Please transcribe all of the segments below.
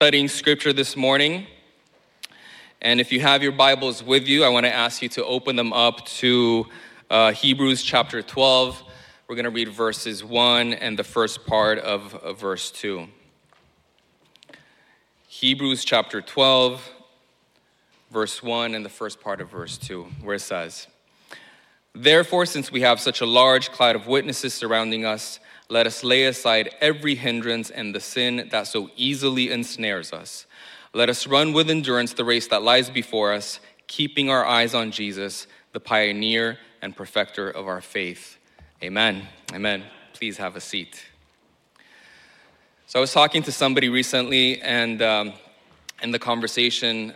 Studying scripture this morning. And if you have your Bibles with you, I want to ask you to open them up to Hebrews chapter 12. We're going to read verses 1 and the first part of verse 2. Hebrews chapter 12, verse 1 and the first part of verse 2, where it says, "Therefore, since we have such a large cloud of witnesses surrounding us, let us lay aside every hindrance and the sin that so easily ensnares us. Let us run with endurance the race that lies before us, keeping our eyes on Jesus, the pioneer and perfecter of our faith." Amen. Amen. Please have a seat. So I was talking to somebody recently, and in the conversation,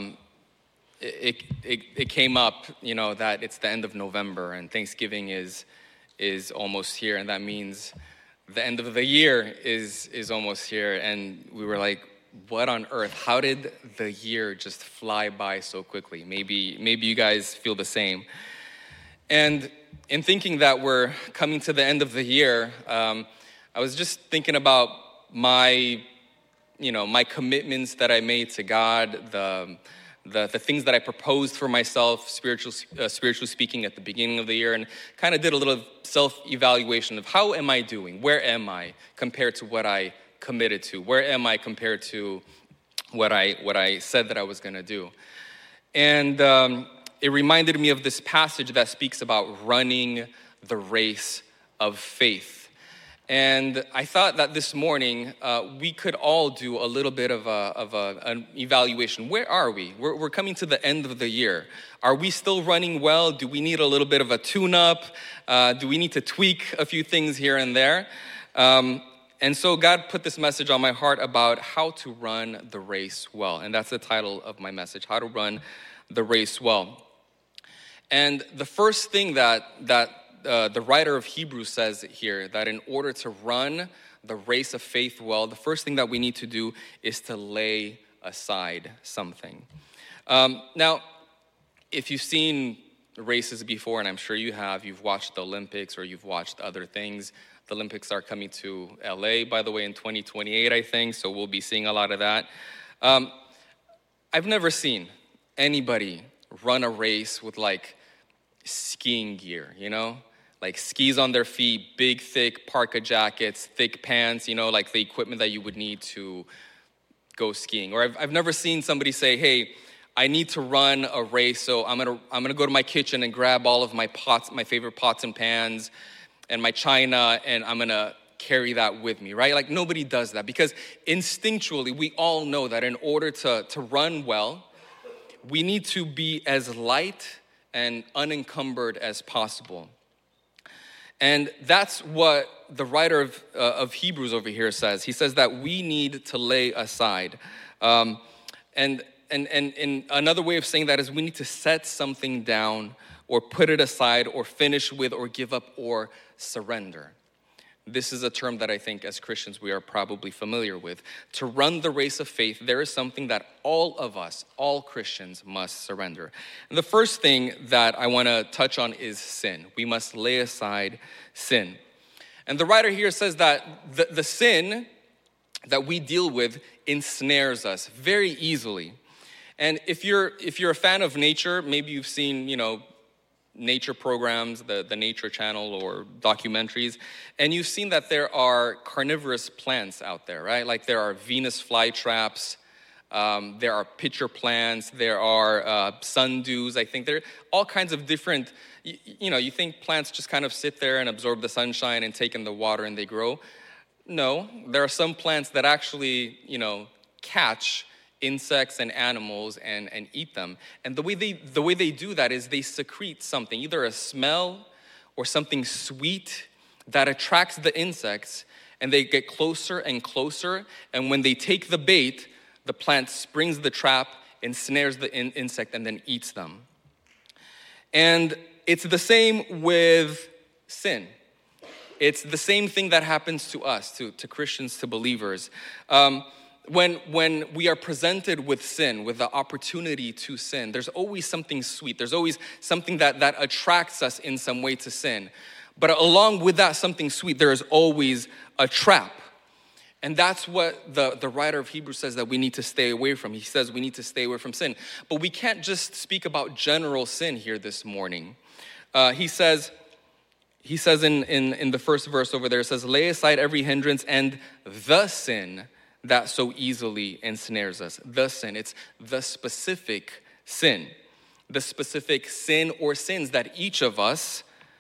it came up, that it's the end of November and Thanksgiving is almost here, and that means the end of the year is almost here. And we were like, what on earth? How did the year just fly by so quickly? Maybe you guys feel the same. And in thinking that we're coming to the end of the year, I was just thinking about my commitments that I made to God, the things that I proposed for myself, spiritually speaking, at the beginning of the year, and kind of did a little self-evaluation of how am I doing? Where am I compared to what I committed to? Where am I compared to what I said that I was going to do? And it reminded me of this passage that speaks about running the race of faith. And I thought that this morning we could all do a little bit of an evaluation. Where are we? We're coming to the end of the year. Are we still running well? Do we need a little bit of a tune-up? Do we need to tweak a few things here and there? And so God put this message on my heart about how to run the race well. And that's the title of my message, How to Run the Race Well. And the first thing that the writer of Hebrews says here, that in order to run the race of faith well, the first thing that we need to do is to lay aside something. Now, if you've seen races before, and I'm sure you have, you've watched the Olympics or you've watched other things. The Olympics are coming to LA, by the way, in 2028, I think, so we'll be seeing a lot of that. I've never seen anybody run a race with skiing gear, like skis on their feet, big, thick parka jackets, thick pants, like the equipment that you would need to go skiing. Or I've never seen somebody say, hey, I need to run a race, so I'm gonna go to my kitchen and grab all of my pots, my favorite pots and pans, and my china, and I'm gonna carry that with me, right? Like nobody does that, because instinctually we all know that in order to run well, we need to be as light and unencumbered as possible. And that's what the writer of Hebrews over here says. He says that we need to lay aside. And another way of saying that is we need to set something down or put it aside or finish with or give up or surrender. This is a term that I think as Christians we are probably familiar with. To run the race of faith, there is something that all of us, all Christians, must surrender. And the first thing that I want to touch on is sin. We must lay aside sin. And the writer here says that the sin that we deal with ensnares us very easily. And if you're a fan of nature, maybe you've seen, nature programs, the Nature Channel or documentaries, and you've seen that there are carnivorous plants out there, right? Like there are Venus flytraps, there are pitcher plants, there are sundews. I think there are all kinds of different, you think plants just kind of sit there and absorb the sunshine and take in the water and they grow. No, there are some plants that actually, catch insects and animals and eat them. And the way they do that is they secrete something, either a smell or something sweet that attracts the insects, and they get closer and closer. And when they take the bait, the plant springs the trap, ensnares the insect, and then eats them. And it's the same with sin. It's the same thing that happens to us, to Christians, to believers. When we are presented with sin, with the opportunity to sin, there's always something sweet. There's always something that attracts us in some way to sin. But along with that something sweet, there is always a trap. And that's what the writer of Hebrews says that we need to stay away from. He says we need to stay away from sin. But we can't just speak about general sin here this morning. He says in the first verse over there, it says, lay aside every hindrance and the sin that so easily ensnares us. The sin, it's the specific sin. The specific sin or sins that each of us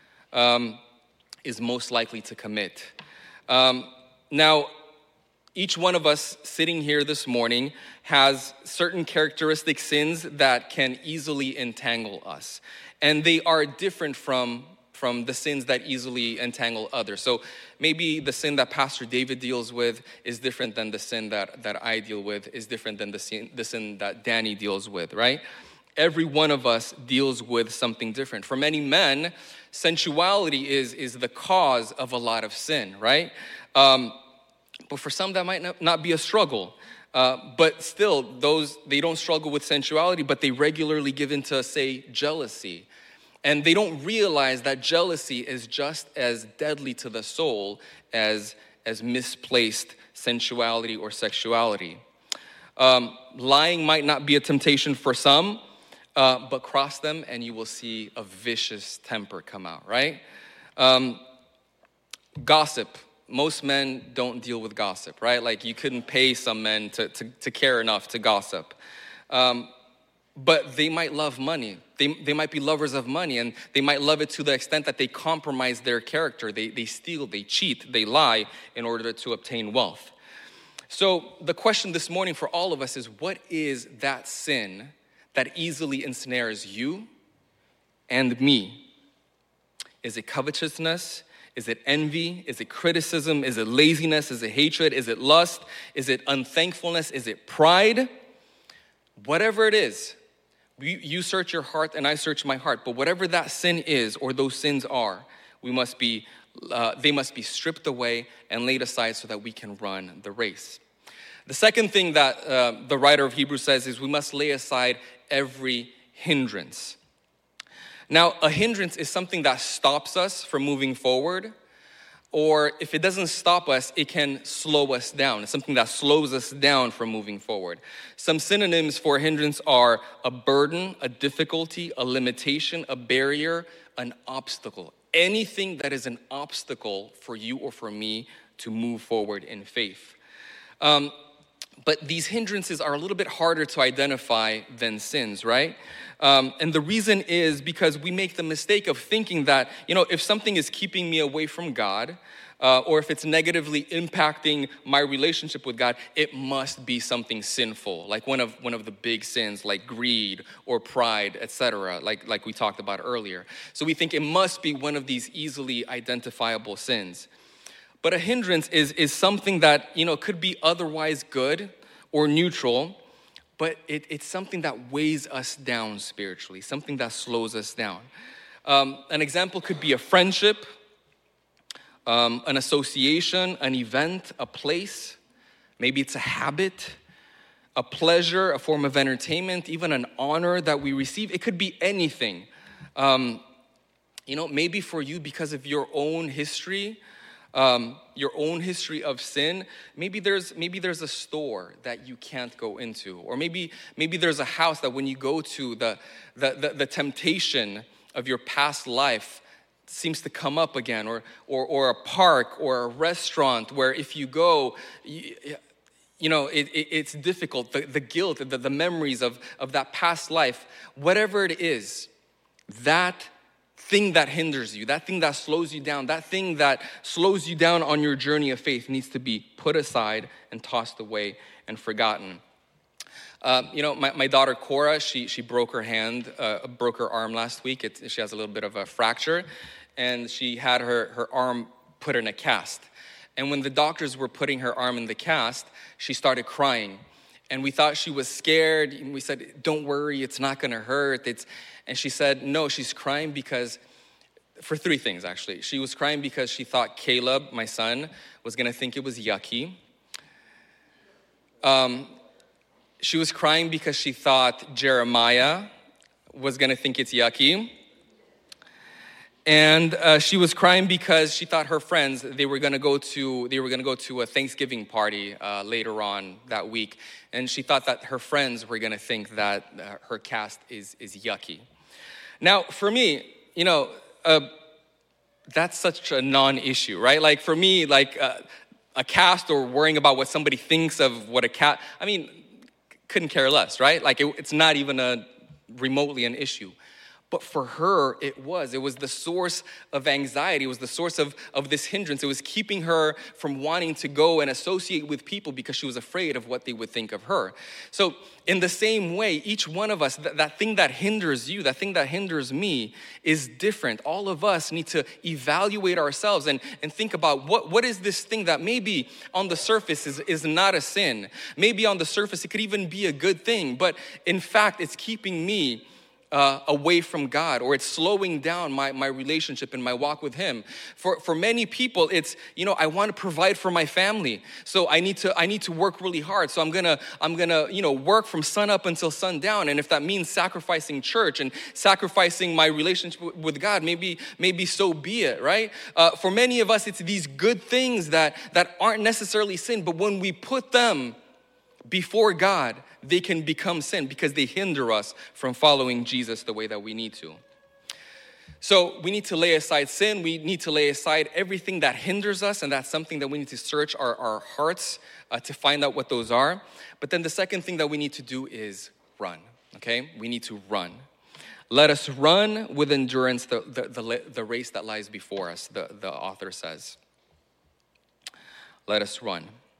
is most likely to commit. Now, each one of us sitting here this morning has certain characteristic sins that can easily entangle us. And they are different from the sins that easily entangle others. So maybe the sin that Pastor David deals with is different than the sin that I deal with, is different than the sin that Danny deals with, right? Every one of us deals with something different. For many men, sensuality is the cause of a lot of sin, right? But for some, that might not be a struggle. But still, they don't struggle with sensuality, but they regularly give into, say, jealousy. And they don't realize that jealousy is just as deadly to the soul as misplaced sensuality or sexuality. Lying might not be a temptation for some, but cross them and you will see a vicious temper come out, right? Gossip. Most men don't deal with gossip, right? Like you couldn't pay some men to care enough to gossip. But they might love money. They might be lovers of money, and they might love it to the extent that they compromise their character. They steal, they cheat, they lie in order to obtain wealth. So the question this morning for all of us is, what is that sin that easily ensnares you and me? Is it covetousness? Is it envy? Is it criticism? Is it laziness? Is it hatred? Is it lust? Is it unthankfulness? Is it pride? Whatever it is, you search your heart and I search my heart. But whatever that sin is or those sins are, they must be stripped away and laid aside so that we can run the race. The second thing that the writer of Hebrews says is we must lay aside every hindrance. Now, a hindrance is something that stops us from moving forward, or if it doesn't stop us, it can slow us down. It's something that slows us down from moving forward. Some synonyms for hindrance are a burden, a difficulty, a limitation, a barrier, an obstacle. Anything that is an obstacle for you or for me to move forward in faith. But these hindrances are a little bit harder to identify than sins, right? And the reason is because we make the mistake of thinking that, if something is keeping me away from God, or if it's negatively impacting my relationship with God, it must be something sinful, like one of the big sins, like greed or pride, etc., like we talked about earlier. So we think it must be one of these easily identifiable sins. But a hindrance is something that, could be otherwise good or neutral, but it's something that weighs us down spiritually, something that slows us down. An example could be a friendship, an association, an event, a place. Maybe it's a habit, a pleasure, a form of entertainment, even an honor that we receive. It could be anything. Maybe for you, because of your own history of sin, maybe there's a store that you can't go into, or maybe there's a house that when you go to, the temptation of your past life seems to come up again, or a park or a restaurant where if you go, it's difficult. The guilt, the memories of that past life, whatever it is, that thing that hinders you, that thing that slows you down, that thing that slows you down on your journey of faith needs to be put aside and tossed away and forgotten. My daughter Cora, she broke her arm last week. She has a little bit of a fracture, and she had her arm put in a cast. And when the doctors were putting her arm in the cast, she started crying. And we thought she was scared. And we said, don't worry, it's not gonna hurt. And she said, no, she's crying for three things actually. She was crying because she thought Caleb, my son, was gonna think it was yucky. She was crying because she thought Jeremiah was gonna think it's yucky. And she was crying because she thought her friends, they were gonna go to a Thanksgiving party later on that week, and she thought that her friends were gonna think that her cast is yucky. Now, for me, that's such a non-issue, right? Like for me, like a cast or worrying about what somebody thinks of what a cat, couldn't care less, right? Like it's not even remotely an issue. But for her, it was the source of anxiety. It was the source of this hindrance. It was keeping her from wanting to go and associate with people because she was afraid of what they would think of her. So in the same way, each one of us, that thing that hinders you, that thing that hinders me is different. All of us need to evaluate ourselves and think about what is this thing that maybe on the surface is not a sin. Maybe on the surface it could even be a good thing. But in fact, it's keeping me away from God, or it's slowing down my relationship and my walk with Him. For many people, it's, I want to provide for my family, so I need to work really hard. So I'm gonna work from sun up until sundown, and if that means sacrificing church and sacrificing my relationship with God, maybe so be it, right? For many of us, it's these good things that aren't necessarily sin, but when we put them before God, they can become sin because they hinder us from following Jesus the way that we need to. So we need to lay aside sin. We need to lay aside everything that hinders us, and that's something that we need to search our hearts to find out what those are. But then the second thing that we need to do is run, okay? We need to run. Let us run with endurance the race that lies before us, the author says. Let us run.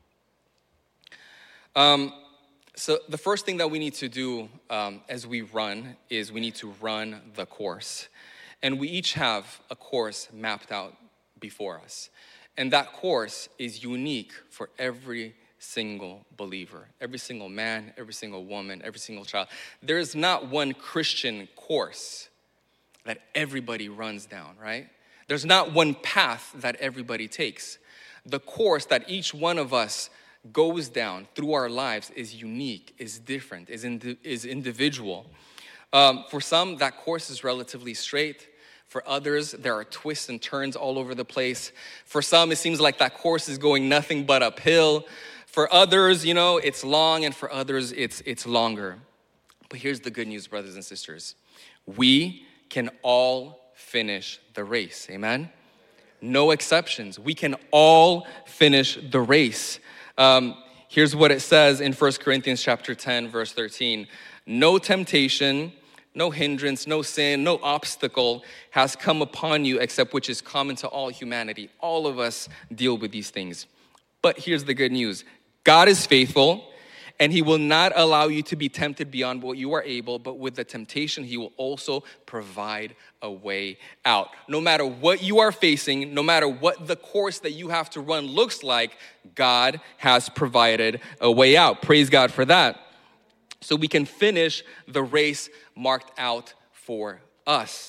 So the first thing that we need to do as we run is we need to run the course. And we each have a course mapped out before us. And that course is unique for every single believer, every single man, every single woman, every single child. There is not one Christian course that everybody runs down, right? There's not one path that everybody takes. The course that each one of us goes down through our lives is unique, is different, is individual. For some, that course is relatively straight. For others, there are twists and turns all over the place. For some, it seems like that course is going nothing but uphill. For others, it's long, and for others, it's longer. But here's the good news, brothers and sisters. We can all finish the race, amen? No exceptions. We can all finish the race. Here's what it says in 1 Corinthians chapter 10, verse 13. No temptation, no hindrance, no sin, no obstacle has come upon you except which is common to all humanity. All of us deal with these things. But here's the good news. God is faithful, and He will not allow you to be tempted beyond what you are able, but with the temptation, He will also provide a way out. No matter what you are facing, no matter what the course that you have to run looks like, God has provided a way out. Praise God for that. So we can finish the race marked out for us.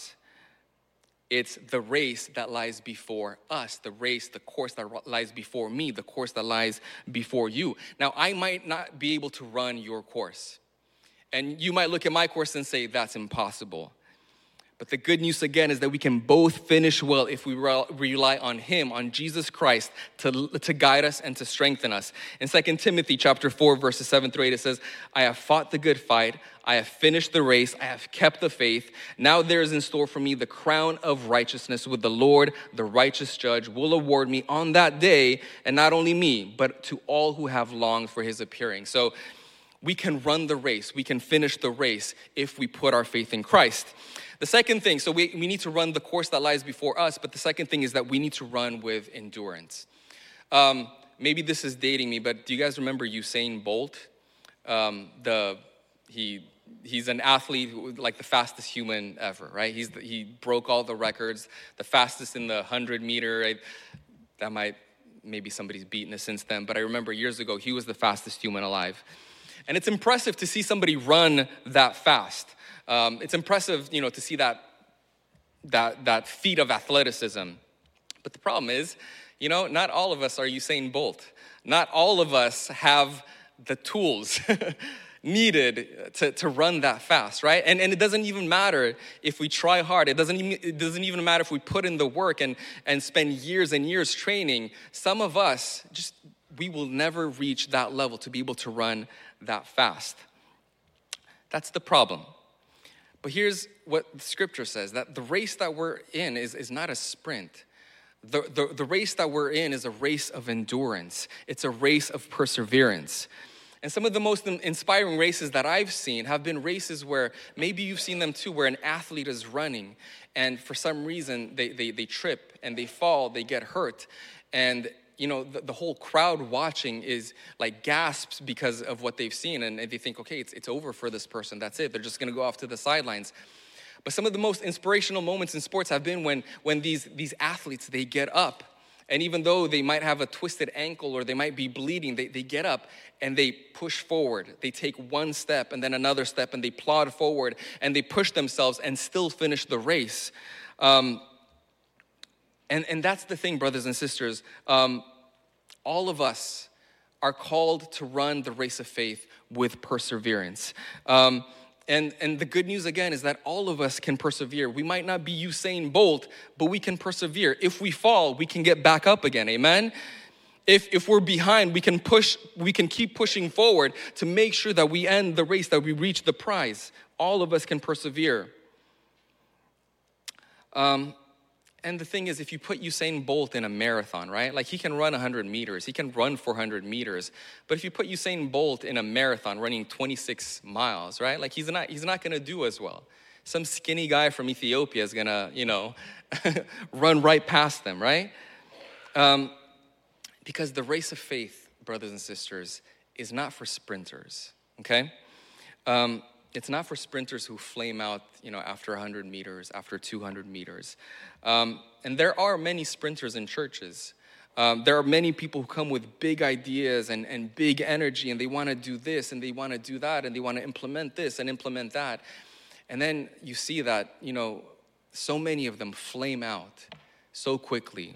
It's the race that lies before us, the course that lies before me, the course that lies before you. Now, I might not be able to run your course. And you might look at my course and say, that's impossible. But the good news again is that we can both finish well if we rely on Him, on Jesus Christ, to guide us and to strengthen us. In 2 Timothy chapter 4, verses 7 through 8, it says, I have fought the good fight, I have finished the race, I have kept the faith. Now there is in store for me the crown of righteousness with the Lord, the righteous judge, will award me on that day, and not only me, but to all who have longed for His appearing. So we can run the race, we can finish the race if we put our faith in Christ. The second thing, so we need to run the course that lies before us, but the second thing is that we need to run with endurance. Maybe this is dating me, but do you guys remember Usain Bolt? He's an athlete, like the fastest human ever, right? He broke all the records, the fastest in the 100-meter. Maybe somebody's beaten it since then, but I remember years ago, he was the fastest human alive. And it's impressive to see somebody run that fast. It's impressive, to see that feat of athleticism. But the problem is, not all of us are Usain Bolt. Not all of us have the tools needed to run that fast, right? And it doesn't even matter if we try hard. It doesn't even matter if we put in the work and spend years and years training. Some of us, we will never reach that level to be able to run that fast. That's the problem. But here's what the scripture says, that the race that we're in is not a sprint. The race that we're in is a race of endurance. It's a race of perseverance. And some of the most inspiring races that I've seen have been races where maybe you've seen them too, where an athlete is running and for some reason they trip and they fall, they get hurt. And the whole crowd watching is like gasps because of what they've seen. And they think, okay, it's over for this person. That's it. They're just going to go off to the sidelines. But some of the most inspirational moments in sports have been when these athletes, they get up. And even though they might have a twisted ankle or they might be bleeding, they get up and they push forward. They take one step and then another step and they plod forward and they push themselves and still finish the race. And that's the thing, brothers and sisters. All of us are called to run the race of faith with perseverance. And the good news, again, is that all of us can persevere. We might not be Usain Bolt, but we can persevere. If we fall, we can get back up again, amen? If we're behind, we can keep pushing forward to make sure that we end the race, that we reach the prize. All of us can persevere. And the thing is, if you put Usain Bolt in a marathon, right? Like he can run 100 meters, he can run 400 meters. But if you put Usain Bolt in a marathon running 26 miles, right? Like he's not gonna do as well. Some skinny guy from Ethiopia is gonna, run right past them, right? Because the race of faith, brothers and sisters, is not for sprinters, okay? It's not for sprinters who flame out, after 100 meters, after 200 meters. And there are many sprinters in churches. There are many people who come with big ideas and big energy, and they want to do this, and they want to do that, and they want to implement this and implement that. And then you see that, so many of them flame out so quickly.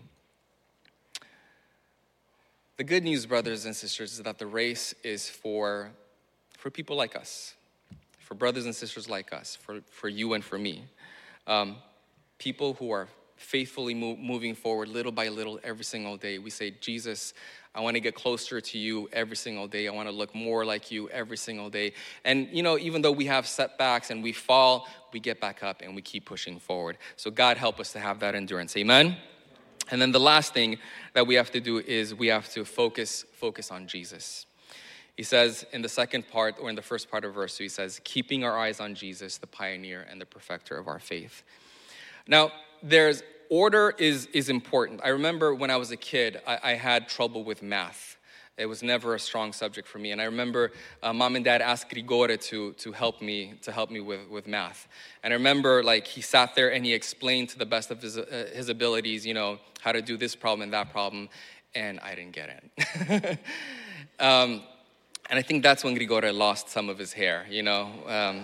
The good news, brothers and sisters, is that the race is for people like us. For brothers and sisters like us, for you and for me. People who are faithfully moving forward little by little every single day. We say, Jesus, I want to get closer to you every single day. I want to look more like you every single day. And, even though we have setbacks and we fall, we get back up and we keep pushing forward. So God help us to have that endurance. Amen? And then the last thing that we have to do is we have to focus on Jesus. He says in the second part, or in the first part of verse 2, he says, keeping our eyes on Jesus, the pioneer and the perfecter of our faith. Now, order is important. I remember when I was a kid, I had trouble with math. It was never a strong subject for me. And I remember mom and dad asked Grigore to help me with math. And I remember he sat there and he explained to the best of his abilities, how to do this problem and that problem. And I didn't get it. And I think that's when Grigore lost some of his hair, And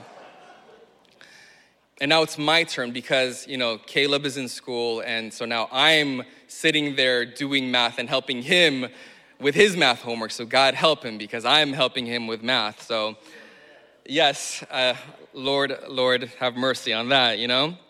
now it's my turn because, Caleb is in school. And so now I'm sitting there doing math and helping him with his math homework. So God help him because I'm helping him with math. So yes, Lord have mercy on that,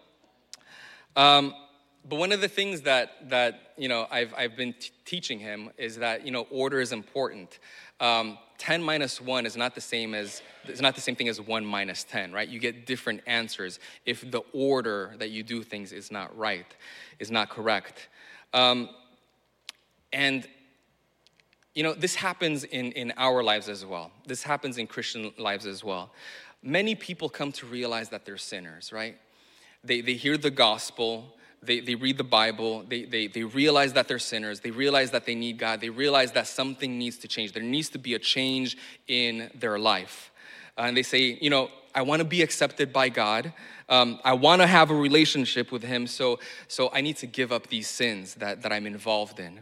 But one of the things that I've been teaching him is that, order is important. 10 minus 1 is not the same thing as 1 minus 10, right? You get different answers if the order that you do things is not right, is not correct. And this happens in our lives as well. This happens in Christian lives as well. Many people come to realize that they're sinners, right? They hear the gospel. They read the Bible, they realize that they're sinners, they realize that they need God, they realize that something needs to change. There needs to be a change in their life. And they say, I want to be accepted by God. I want to have a relationship with him, so I need to give up these sins that I'm involved in.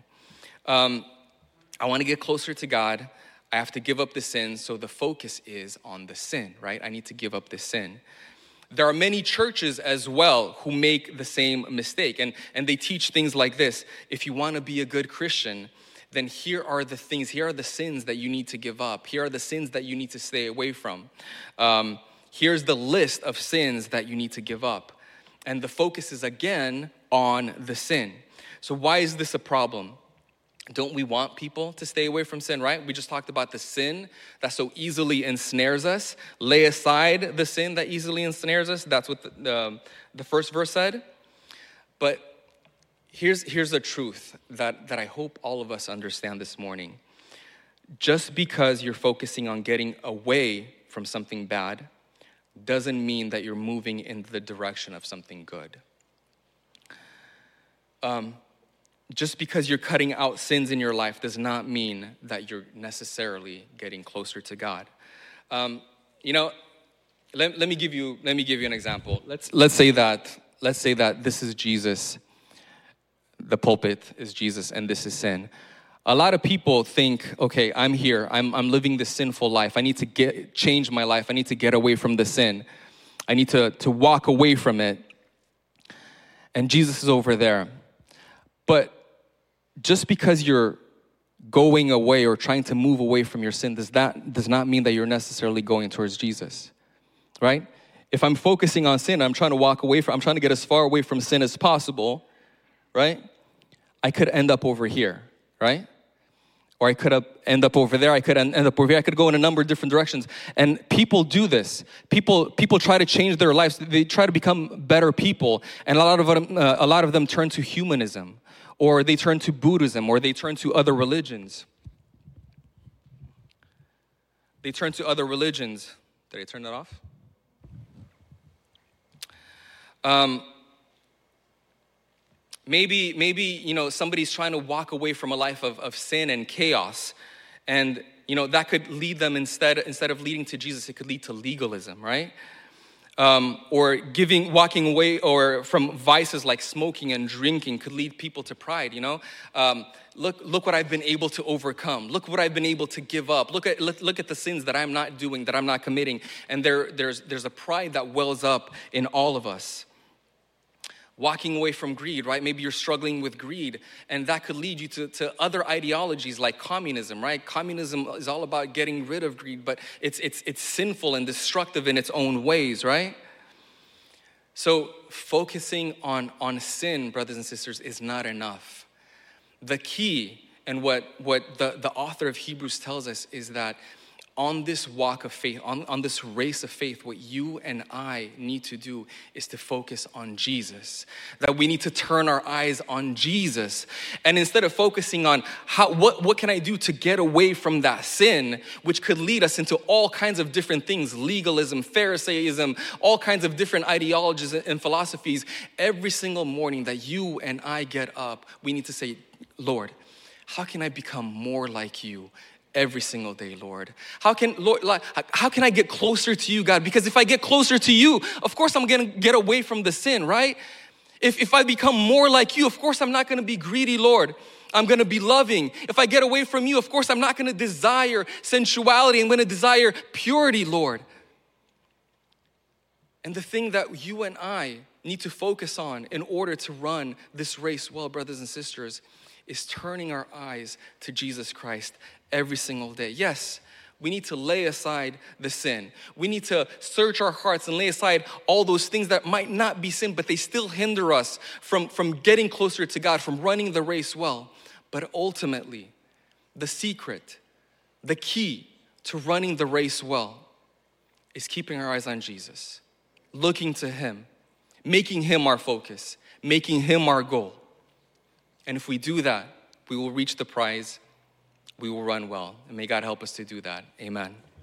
I want to get closer to God. I have to give up the sin, so the focus is on the sin, right? I need to give up the sin. There are many churches as well who make the same mistake, and they teach things like this. If you want to be a good Christian, then here are the things, here are the sins that you need to give up. Here are the sins that you need to stay away from. Here's the list of sins that you need to give up. And the focus is again on the sin. So why is this a problem? Don't we want people to stay away from sin, right? We just talked about the sin that so easily ensnares us. Lay aside the sin that easily ensnares us. That's what the first verse said. But here's the truth that I hope all of us understand this morning. Just because you're focusing on getting away from something bad doesn't mean that you're moving in the direction of something good. Just because you're cutting out sins in your life does not mean that you're necessarily getting closer to God. Let me give you an example. Let's say that this is Jesus, the pulpit is Jesus, and this is sin. A lot of people think, okay, I'm here, I'm living this sinful life. I need to change my life. I need to get away from the sin. I need to walk away from it. And Jesus is over there. But just because you're going away or trying to move away from your sin does not mean that you're necessarily going towards Jesus, right? If I'm focusing on sin, I'm trying to get as far away from sin as possible, right? I could end up over here, right? Or I could end up over there. I could end up over here. I could go in a number of different directions. And people do this. People try to change their lives. They try to become better people. And a lot of them turn to humanism, or they turn to Buddhism, or they turn to other religions. Did I turn that off? Maybe somebody's trying to walk away from a life of sin and chaos, and that could lead them instead of leading to Jesus, it could lead to legalism, right? Or walking away or from vices like smoking and drinking could lead people to pride. Look what I've been able to overcome. Look what I've been able to give up. Look at the sins that I'm not doing, that I'm not committing, and there's a pride that wells up in all of us. Walking away from greed, right? Maybe you're struggling with greed, and that could lead you to other ideologies like communism, right? Communism is all about getting rid of greed, but it's sinful and destructive in its own ways, right? So focusing on sin, brothers and sisters, is not enough. The key, and what the author of Hebrews tells us, is that on this walk of faith, on this race of faith, what you and I need to do is to focus on Jesus. That we need to turn our eyes on Jesus. And instead of focusing on what can I do to get away from that sin, which could lead us into all kinds of different things, legalism, Pharisaism, all kinds of different ideologies and philosophies, every single morning that you and I get up, we need to say, Lord, how can I become more like you every single day, Lord? How can I get closer to you, God? Because if I get closer to you, of course I'm gonna get away from the sin, right? If I become more like you, of course I'm not gonna be greedy, Lord. I'm gonna be loving. If I get away from you, of course I'm not gonna desire sensuality. I'm gonna desire purity, Lord. And the thing that you and I need to focus on in order to run this race well, brothers and sisters, is turning our eyes to Jesus Christ every single day. Yes, we need to lay aside the sin. We need to search our hearts and lay aside all those things that might not be sin, but they still hinder us from getting closer to God, from running the race well. But ultimately, the secret, the key to running the race well is keeping our eyes on Jesus, looking to Him, making Him our focus, making Him our goal. And if we do that, we will reach the prize. We will run well. And may God help us to do that. Amen.